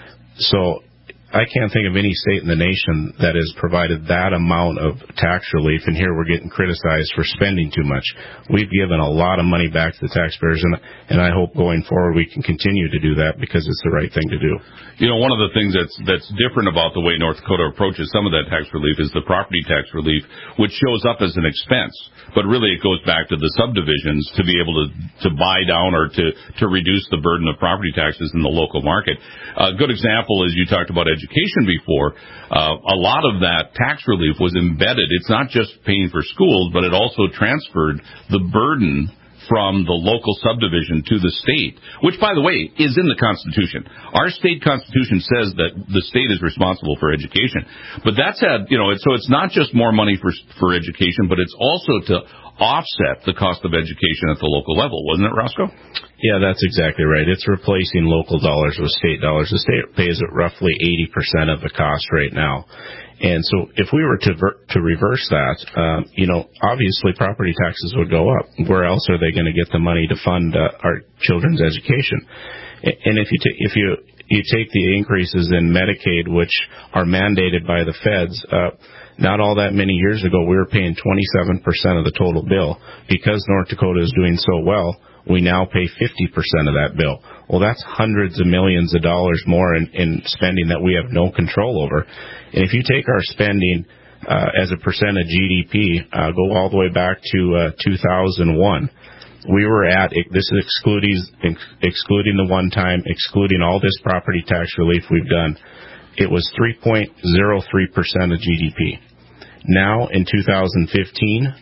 [SPEAKER 16] So I can't think of any state in the nation that has provided that amount of tax relief, and here we're getting criticized for spending too much. We've given a lot of money back to the taxpayers, and I hope going forward we can continue to do that because it's the right thing to do.
[SPEAKER 3] One of the things that's different about the way North Dakota approaches some of that tax relief is the property tax relief, which shows up as an expense, but really it goes back to the subdivisions to be able to buy down or to reduce the burden of property taxes in the local market. A good example is you talked about education before. A lot of that tax relief was embedded. It's not just paying for schools, but it also transferred the burden from the local subdivision to the state, which, by the way, is in the Constitution. Our state Constitution says that the state is responsible for education. But that's so it's not just more money for education, but it's also to offset the cost of education at the local level, wasn't it, Roscoe?
[SPEAKER 16] Yeah, that's exactly right. It's replacing local dollars with state dollars. The state pays it roughly 80% of the cost right now. And so if we were to reverse that, obviously property taxes would go up. Where else are they going to get the money to fund our children's education? And if you take the increases in Medicaid, which are mandated by the feds, not all that many years ago, we were paying 27% of the total bill. Because North Dakota is doing so well, we now pay 50% of that bill. Well, that's hundreds of millions of dollars more in spending that we have no control over. And if you take our spending as a percent of GDP, go all the way back to 2001, we were at, this is excluding the one-time, excluding all this property tax relief we've done, it was 3.03% of GDP. Now, in 2015,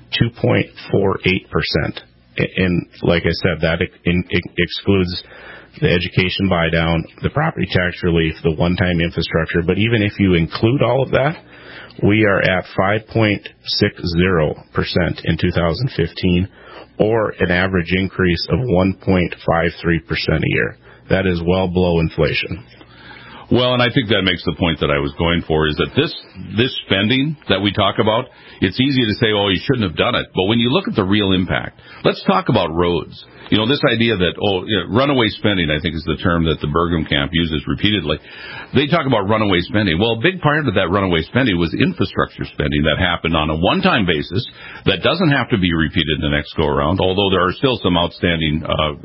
[SPEAKER 16] 2.48%. And like I said, that excludes the education buy-down, the property tax relief, the one-time infrastructure. But even if you include all of that, we are at 5.60% in 2015, or an average increase of 1.53% a year. That is well below inflation.
[SPEAKER 3] Well, and I think that makes the point that I was going for, is that this spending that we talk about, it's easy to say, oh, you shouldn't have done it. But when you look at the real impact, let's talk about roads. You know, this idea that, runaway spending, I think is the term that the Burgum camp uses repeatedly. They talk about runaway spending. Well, a big part of that runaway spending was infrastructure spending that happened on a one-time basis that doesn't have to be repeated the next go-around, although there are still some outstanding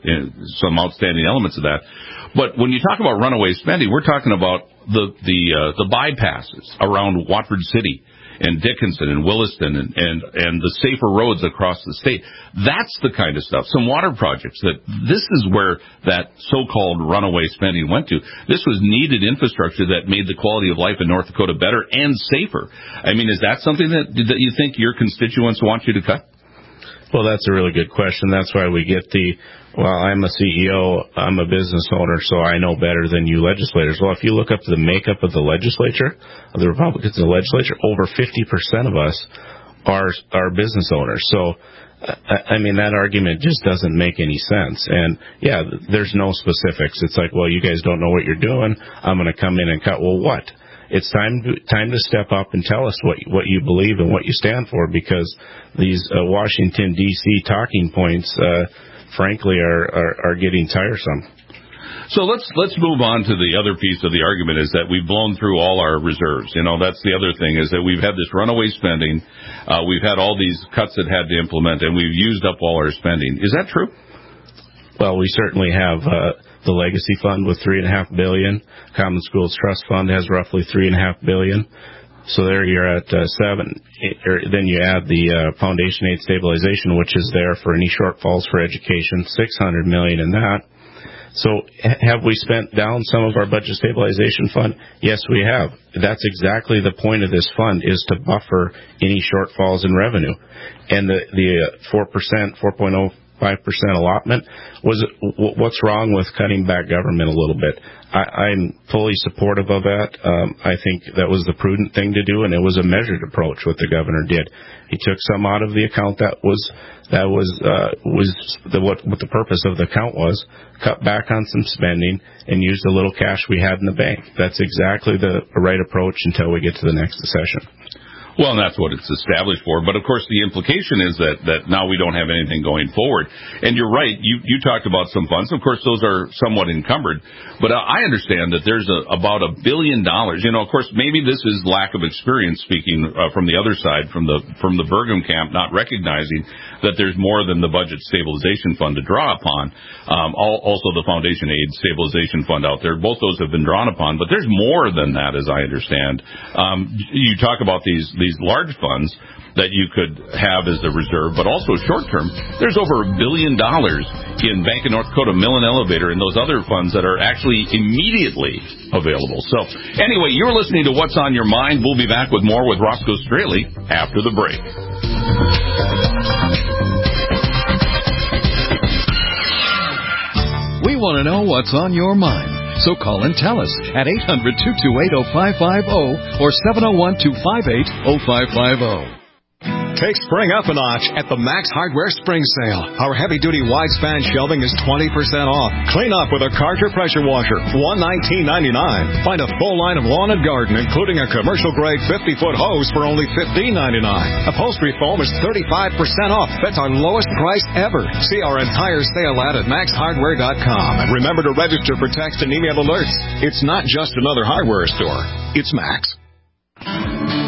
[SPEAKER 3] elements of that. But when you talk about runaway spending, we're talking about the bypasses around Watford City and Dickinson and Williston and the safer roads across the state. That's the kind of stuff. Some water projects this is where that so-called runaway spending went to. This was needed infrastructure that made the quality of life in North Dakota better and safer. I mean, is that something that you think your constituents want you to cut?
[SPEAKER 16] Well, that's a really good question. That's why we get I'm a CEO, I'm a business owner, so I know better than you legislators. Well, if you look up the makeup of the legislature, of the Republicans in the legislature, over 50% of us are business owners. So, I mean, that argument just doesn't make any sense. And, yeah, there's no specifics. It's like, well, you guys don't know what you're doing. I'm going to come in and cut. Well, what? It's time to step up and tell us what you believe and what you stand for, because these Washington, D.C. talking points, frankly, are getting tiresome.
[SPEAKER 3] So let's move on to the other piece of the argument, is that we've blown through all our reserves. You know, that's the other thing, is that we've had this runaway spending. We've had all these cuts that had to implement, and we've used up all our spending. Is that true?
[SPEAKER 16] Well, we certainly have the Legacy Fund with $3.5 billion. Common Schools Trust Fund has roughly $3.5 billion. So there you're at $7 billion. Then you add the Foundation Aid Stabilization, which is there for any shortfalls for education, $600 million in that. So have we spent down some of our Budget Stabilization Fund? Yes, we have. That's exactly the point of this fund, is to buffer any shortfalls in revenue. And the 4%, 4.05% allotment what's wrong with cutting back government a little bit? I'm fully supportive of that. I think that was the prudent thing to do, and it was a measured approach what the governor did. He took some out of the account what the purpose of the account was, cut back on some spending, and used the little cash we had in the bank. That's exactly the right approach until we get to the next session.
[SPEAKER 3] Well, and that's what it's established for. But, of course, the implication is that now we don't have anything going forward. And you're right. You talked about some funds. Of course, those are somewhat encumbered. But I understand that there's about $1 billion. You know, of course, maybe this is lack of experience, speaking from the other side, from the Burgum camp, not recognizing that there's more than the Budget Stabilization Fund to draw upon. Also, the Foundation Aid Stabilization Fund out there. Both those have been drawn upon. But there's more than that, as I understand. You talk about these large funds that you could have as a reserve, but also short-term. There's over $1 billion in Bank of North Dakota, Mill and Elevator, and those other funds that are actually immediately available. So, anyway, you're listening to What's on Your Mind. We'll be back with more with Roscoe Straley after the break.
[SPEAKER 5] We want to know what's on your mind. So call and tell us at 800-228-0550 or 701-258-0550.
[SPEAKER 17] Take spring up a notch at the Max Hardware Spring Sale. Our heavy-duty wide-span shelving is 20% off. Clean up with a Carter pressure washer, $119.99. Find a full line of lawn and garden, including a commercial-grade 50-foot hose for only $15.99. Upholstery foam is 35% off. That's our lowest price ever. See our entire sale at maxhardware.com. And remember to register for text and email alerts. It's not just another hardware store. It's Max.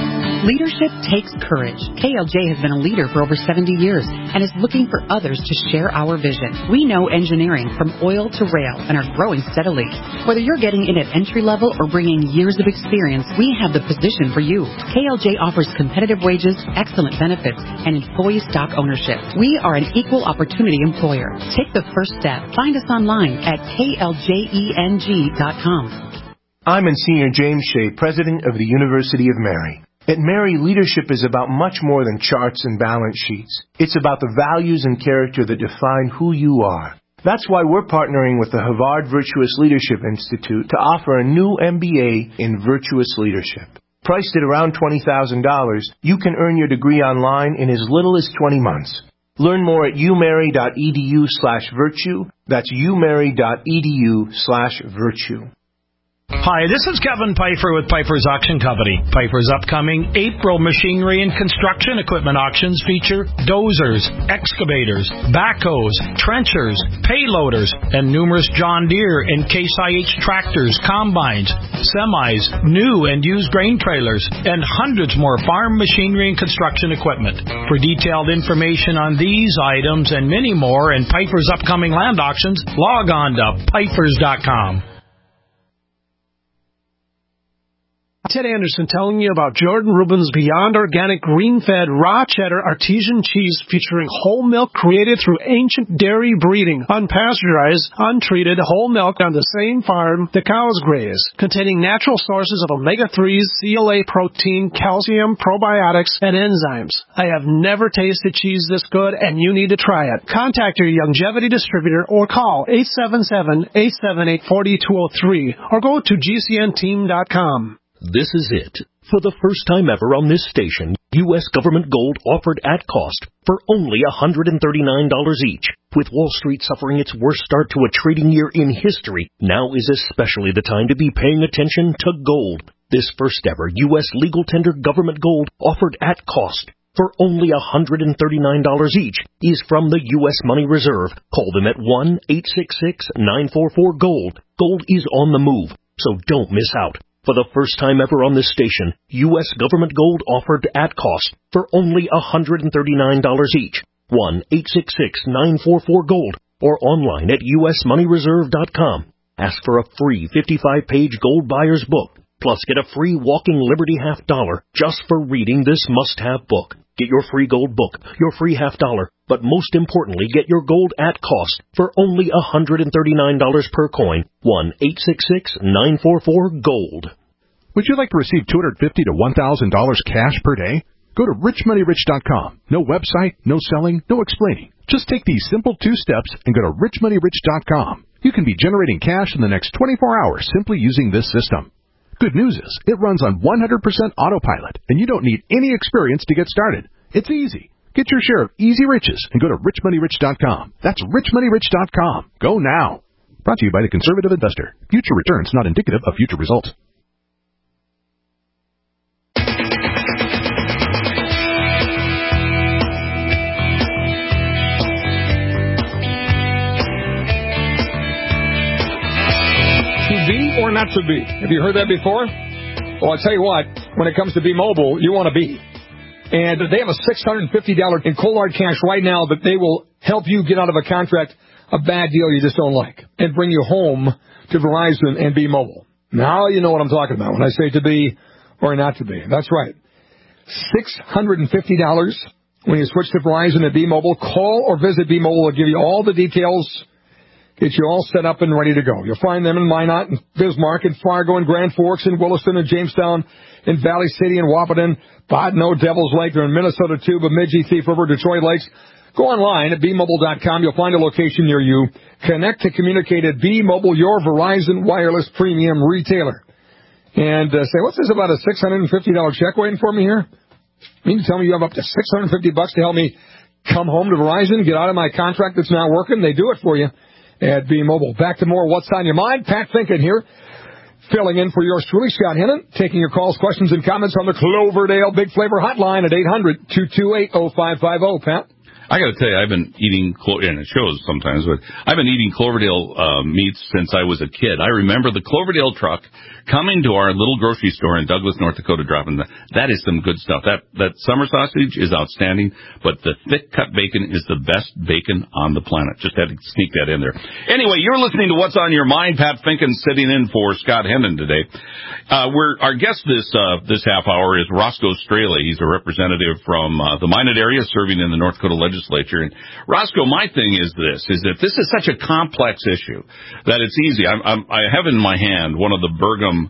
[SPEAKER 18] Leadership takes courage. KLJ has been a leader for over 70 years and is looking for others to share our vision. We know engineering from oil to rail and are growing steadily. Whether you're getting in at entry level or bringing years of experience, we have the position for you. KLJ offers competitive wages, excellent benefits, and employee stock ownership. We are an equal opportunity employer. Take the first step. Find us online at KLJENG.com.
[SPEAKER 19] I'm Monsignor James Shea, President of the University of Mary. At Mary, leadership is about much more than charts and balance sheets. It's about the values and character that define who you are. That's why we're partnering with the Havard Virtuous Leadership Institute to offer a new MBA in Virtuous Leadership. Priced at around $20,000, you can earn your degree online in as little as 20 months. Learn more at umary.edu/virtue. That's umary.edu/virtue.
[SPEAKER 20] Hi, this is Kevin Pfeiffer with Pfeiffer's Auction Company. Pfeiffer's upcoming April machinery and construction equipment auctions feature dozers, excavators, backhoes, trenchers, payloaders, and numerous John Deere and Case IH tractors, combines, semis, new and used grain trailers, and hundreds more farm machinery and construction equipment. For detailed information on these items and many more and Pfeiffer's upcoming land auctions, log on to Pfeiffer's.com.
[SPEAKER 21] Ted Anderson telling you about Jordan Rubin's Beyond Organic Green-Fed Raw Cheddar Artesian Cheese featuring whole milk created through ancient dairy breeding, unpasteurized, untreated whole milk on the same farm the cows graze, containing natural sources of omega-3s, CLA protein, calcium, probiotics, and enzymes. I have never tasted cheese this good, and you need to try it. Contact your Youngevity distributor or call 877-878-4203 or go to GCNteam.com.
[SPEAKER 1] This is it. For the first time ever on this station, U.S. government gold offered at cost for only $139 each. With Wall Street suffering its worst start to a trading year in history, now is especially the time to be paying attention to gold. This first ever U.S. legal tender government gold offered at cost for only $139 each is from the U.S. Money Reserve. Call them at 1-866-944-GOLD. Gold is on the move, so don't miss out. For the first time ever on this station, U.S. government gold offered at cost for only $139 each. 1-866-944-GOLD or online at usmoneyreserve.com. Ask for a free 55-page gold buyer's book, plus get a free Walking Liberty $50 just for reading this must-have book. Get your free gold book, your free $50, but most importantly, get your gold at cost for only $139 per coin. 1-866-944-GOLD.
[SPEAKER 22] Would you like to receive $250 to $1,000 cash per day? Go to richmoneyrich.com. No website, no selling, no explaining. Just take these simple 2 steps and go to richmoneyrich.com. You can be generating cash in the next 24 hours simply using this system. Good news is, it runs on 100% autopilot, and you don't need any experience to get started. It's easy. Get your share of easy riches and go to richmoneyrich.com. That's richmoneyrich.com. Go now. Brought to you by the Conservative Investor. Future returns not indicative of future results.
[SPEAKER 2] Or not to be. Have you heard that before? Well, I'll tell you what, when it comes to B-Mobile, you want to be. And they have a $650 in cold hard cash right now that they will help you get out of a contract, a bad deal you just don't like, and bring you home to Verizon and B-Mobile. Now you know what I'm talking about when I say to be or not to be. That's right. $650 when you switch to Verizon and B-Mobile. Call or visit B-Mobile. They'll give you all the details. Get you all set up and ready to go. You'll find them in Minot and Bismarck and Fargo and Grand Forks and Williston and Jamestown and Valley City and Wahpeton, Botno, Devil's Lake. They're in Minnesota too, Bemidji, Thief River, Detroit Lakes. Go online at bmobile.com. You'll find a location near you. Connect to communicate at B-Mobile, your Verizon wireless premium retailer. And say, what's this about a $650 check waiting for me here? You mean to tell me you have up to $650 to help me come home to Verizon, get out of my contract that's not working? They do it for you at B-Mobile. Back to more What's on Your Mind. Pat Finken here, filling in for yours truly, Scott Hennon, taking your calls, questions, and comments on the Cloverdale Big Flavor Hotline at 800-228-0550. Pat?
[SPEAKER 3] I got to tell you, I've been eating, and it shows sometimes, but I've been eating Cloverdale meats since I was a kid. I remember the Cloverdale truck coming to our little grocery store in Douglas, North Dakota, dropping that is some good stuff. That summer sausage is outstanding, but the thick cut bacon is the best bacon on the planet. Just had to sneak that in there. Anyway, you're listening to What's on Your Mind. Pat Finken sitting in for Scott Hendon today. Our guest this half hour is Roscoe Straley. He's a representative from the Minot area, serving in the North Dakota legislature. And Roscoe, my thing is that this is such a complex issue that it's easy. I have in my hand one of the Burgum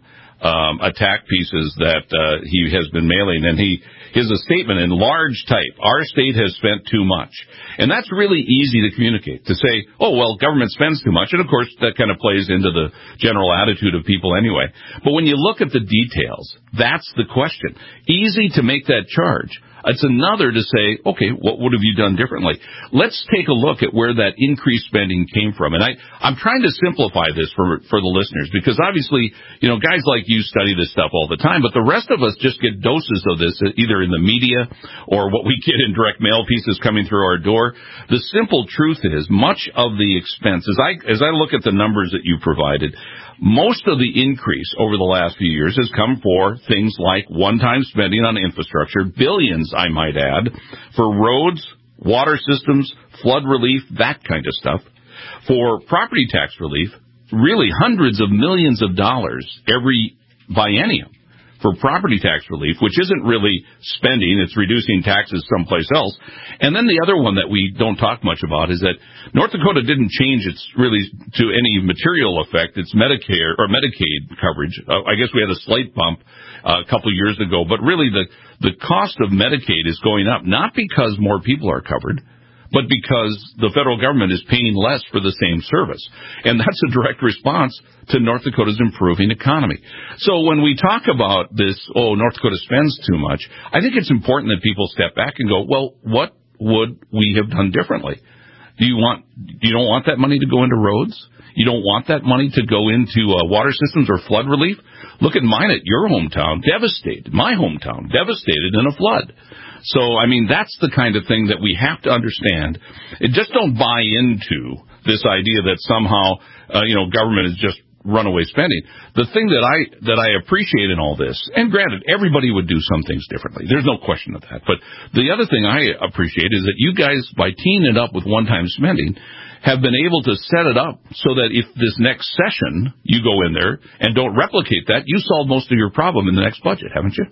[SPEAKER 3] attack pieces that he has been mailing, and he has a statement in large type: our state has spent too much. And that's really easy to communicate, to say, oh, well, government spends too much. And, of course, that kind of plays into the general attitude of people anyway. But when you look at the details, that's the question. Easy to make that charge. It's another to say, okay, what would have you done differently? Let's take a look at where that increased spending came from. And I'm trying to simplify this for the listeners, because obviously, guys like you study this stuff all the time, but the rest of us just get doses of this either in the media or what we get in direct mail pieces coming through our door. The simple truth is much of the expense, as I look at the numbers that you provided, most of the increase over the last few years has come for things like one-time spending on infrastructure, billions, I might add, for roads, water systems, flood relief, that kind of stuff. For property tax relief, really hundreds of millions of dollars every biennium for property tax relief, which isn't really spending, it's reducing taxes someplace else. And then the other one that we don't talk much about is that North Dakota didn't change its really to any material effect, its Medicare or Medicaid coverage. I guess we had a slight bump a couple years ago, but really the cost of Medicaid is going up, not because more people are covered, but because the federal government is paying less for the same service. And that's a direct response to North Dakota's improving economy. So when we talk about this, North Dakota spends too much, I think it's important that people step back and go, well, what would we have done differently? You don't want that money to go into roads? You don't want that money to go into water systems or flood relief? Look at Minot, your hometown, devastated. My hometown, devastated in a flood. So, that's the kind of thing that we have to understand. Just don't buy into this idea that somehow, government is just runaway spending. The thing that I appreciate in all this, and granted, everybody would do some things differently. There's no question of that. But the other thing I appreciate is that you guys, by teeing it up with one-time spending, have been able to set it up so that if this next session you go in there and don't replicate that, you solve most of your problem in the next budget, haven't you?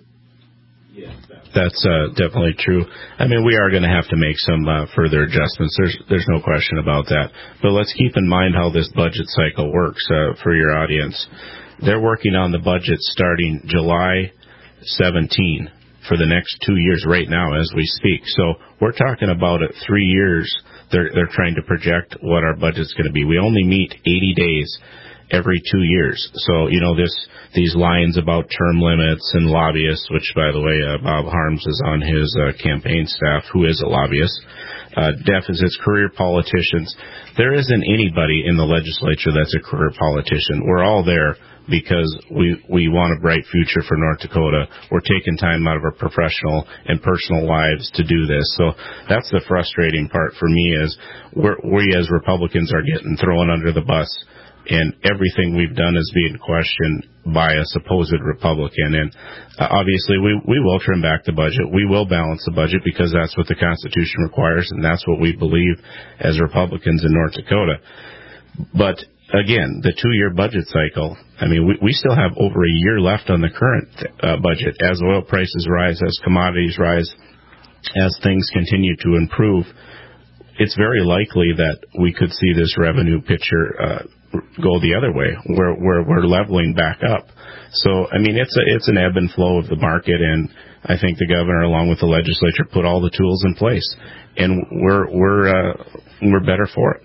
[SPEAKER 16] That's definitely true. We are going to have to make some further adjustments. There's no question about that. But let's keep in mind how this budget cycle works for your audience. They're working on the budget starting July 17 for the next 2 years right now as we speak. So we're talking about 3 years. They're trying to project what our budget's going to be. We only meet 80 days every 2 years. So, these lines about term limits and lobbyists, which, by the way, Bob Harms is on his campaign staff, who is a lobbyist. Deficits, career politicians. There isn't anybody in the legislature that's a career politician. We're all there because we want a bright future for North Dakota. We're taking time out of our professional and personal lives to do this. So that's the frustrating part for me is we as Republicans are getting thrown under the bus. And everything we've done is being questioned by a supposed Republican. And obviously, we will trim back the budget. We will balance the budget because that's what the Constitution requires, and that's what we believe as Republicans in North Dakota. But again, the 2-year budget cycle, we still have over a year left on the current budget. As oil prices rise, as commodities rise, as things continue to improve, it's very likely that we could see this revenue picture go the other way, where we're leveling back up. So, it's an ebb and flow of the market, and I think the governor, along with the legislature, put all the tools in place, and we're better for it.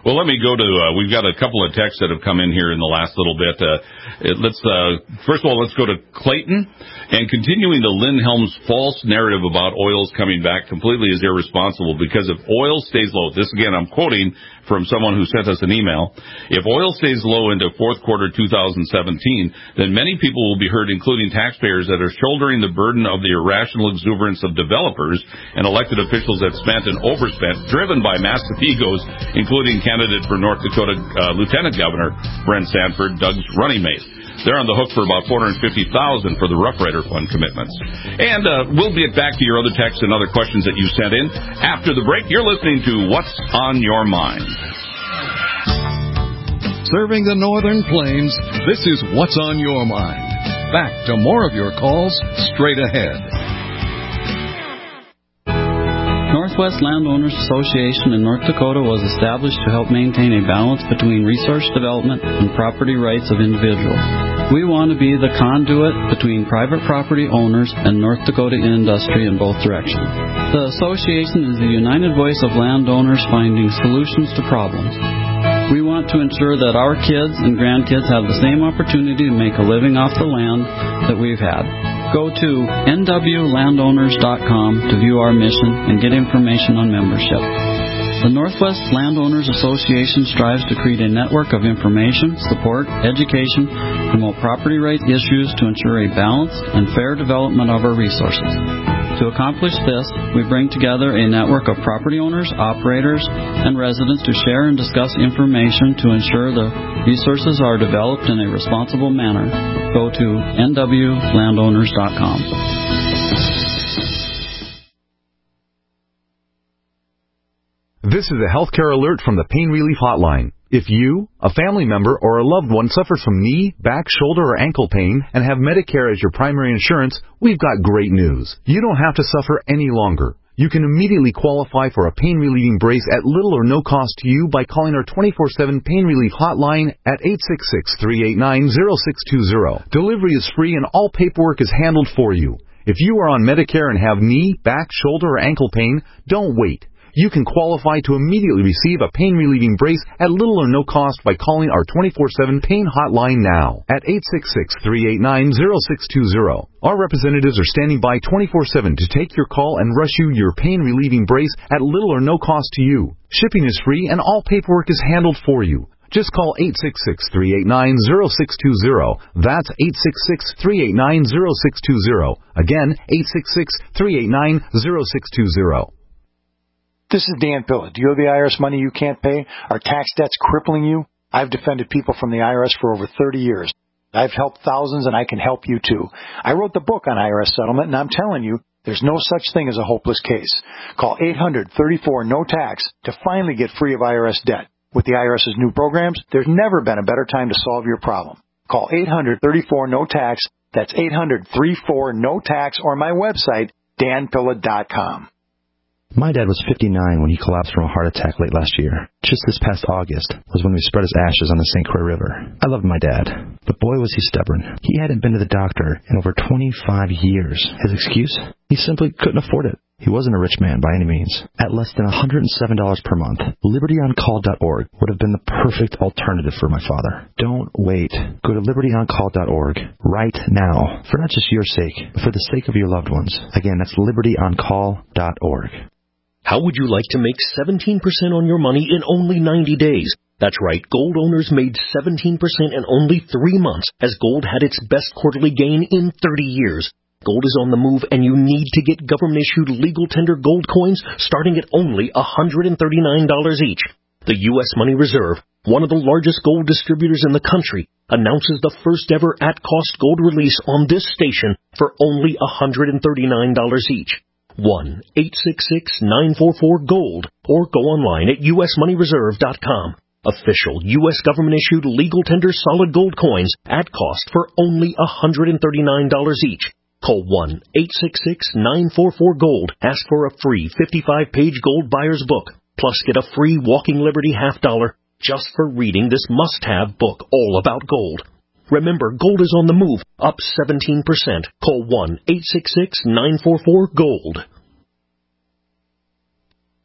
[SPEAKER 3] Well, let me go to, we've got a couple of texts that have come in here in the last little bit. First of all, let's go to Clayton. And continuing the Lindhelm's false narrative about oils coming back completely is irresponsible, because if oil stays low, this again, I'm quoting from someone who sent us an email, if oil stays low into fourth quarter 2017, then many people will be hurt, including taxpayers that are shouldering the burden of the irrational exuberance of developers and elected officials that spent and overspent, driven by massive egos, including candidate for North Dakota Lieutenant Governor Brent Sanford, Doug's running mate. They're on the hook for about $450,000 for the Rough Rider Fund commitments. And we'll get back to your other texts and other questions that you sent in. After the break, you're listening to What's on Your Mind.
[SPEAKER 5] Serving the Northern Plains, this is What's on Your Mind. Back to more of your calls straight ahead.
[SPEAKER 4] Northwest Landowners Association in North Dakota was established to help maintain a balance between resource development and property rights of individuals. We want to be the conduit between private property owners and North Dakota industry in both directions. The association is the united voice of landowners finding solutions to problems. We want to ensure that our kids and grandkids have the same opportunity to make a living off the land that we've had. Go to nwlandowners.com to view our mission and get information on membership. The Northwest Landowners Association strives to create a network of information, support, education, promote property rights issues to ensure a balanced and fair development of our resources. To accomplish this, we bring together a network of property owners, operators, and residents to share and discuss information to ensure the resources are developed in a responsible manner. Go to nwlandowners.com.
[SPEAKER 6] This is a healthcare alert from the Pain Relief Hotline. If you, a family member, or a loved one suffers from knee, back, shoulder, or ankle pain and have Medicare as your primary insurance, we've got great news. You don't have to suffer any longer. You can immediately qualify for a pain-relieving brace at little or no cost to you by calling our 24/7 Pain Relief Hotline at 866-389-0620. Delivery is free and all paperwork is handled for you. If you are on Medicare and have knee, back, shoulder, or ankle pain, don't wait. You can qualify to immediately receive a pain-relieving brace at little or no cost by calling our 24/7 Pain Hotline now at 866-389-0620. Our representatives are standing by 24/7 to take your call and rush you your pain-relieving brace at little or no cost to you. Shipping is free and all paperwork is handled for you. Just call 866-389-0620. That's 866-389-0620. Again, 866-389-0620.
[SPEAKER 23] This is Dan Pilla. Do you owe the IRS money you can't pay? Are tax debts crippling you? I've defended people from the IRS for over 30 years. I've helped thousands, and I can help you too. I wrote the book on IRS settlement, and I'm telling you, there's no such thing as a hopeless case. Call 800-34-NO-TAX to finally get free of IRS debt. With the IRS's new programs, there's never been a better time to solve your problem. Call 800-34-NO-TAX. That's 800-34-NO-TAX, or my website, danpilla.com.
[SPEAKER 24] My dad was 59 when he collapsed from a heart attack late last year. Just this past August was when we spread his ashes on the St. Croix River. I loved my dad, but boy was he stubborn. He hadn't been to the doctor in over 25 years. His excuse? He simply couldn't afford it. He wasn't a rich man by any means. At less than $107 per month, LibertyOnCall.org would have been the perfect alternative for my father. Don't wait. Go to LibertyOnCall.org right now, for not just your sake, but for the sake of your loved ones. Again, that's LibertyOnCall.org.
[SPEAKER 1] How would you like to make 17% on your money in only 90 days? That's right, gold owners made 17% in only 3 months, as gold had its best quarterly gain in 30 years. Gold is on the move, and you need to get government-issued legal tender gold coins starting at only $139 each. The U.S. Money Reserve, one of the largest gold distributors in the country, announces the first-ever at-cost gold release on this station for only $139 each. 1-866-944-GOLD, or go online at usmoneyreserve.com. Official U.S. government-issued legal tender solid gold coins at cost for only $139 each. Call 1-866-944-GOLD. Ask for a free 55-page gold buyer's book. Plus get a free Walking Liberty $50 just for reading this must-have book all about gold. Remember, gold is on the move, up 17%. Call 1-866-944-GOLD.